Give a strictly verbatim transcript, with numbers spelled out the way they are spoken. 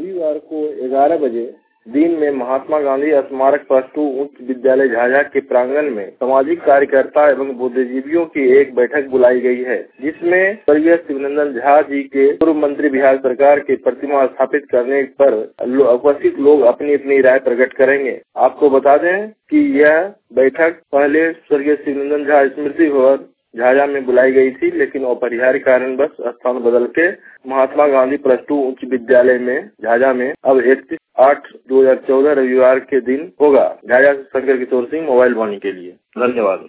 रविवार को ग्यारह बजे दिन में महात्मा गांधी स्मारक प्लस टू उच्च विद्यालय झाझा के प्रांगण में सामाजिक कार्यकर्ता एवं बुद्धिजीवियों की एक बैठक बुलाई गई है, जिसमें स्वर्गीय शिवनंदन झा जी के पूर्व मंत्री बिहार सरकार की प्रतिमा स्थापित करने पर उपस्थित लोग अपनी अपनी राय प्रकट करेंगे। आपको बता दें कि यह बैठक पहले स्वर्गीय शिवनंदन झा स्मृति भवन झाझा में बुलाई गई थी, लेकिन अपरिहार्य कारणवश स्थान बदल के महात्मा गांधी प्लस टू उच्च विद्यालय में झाझा में अब इकतीस आठ दो हजार चौदह रविवार के दिन होगा। झाझा से शंकर किशोर सिंह, मोबाइल वाणी के लिए। धन्यवाद।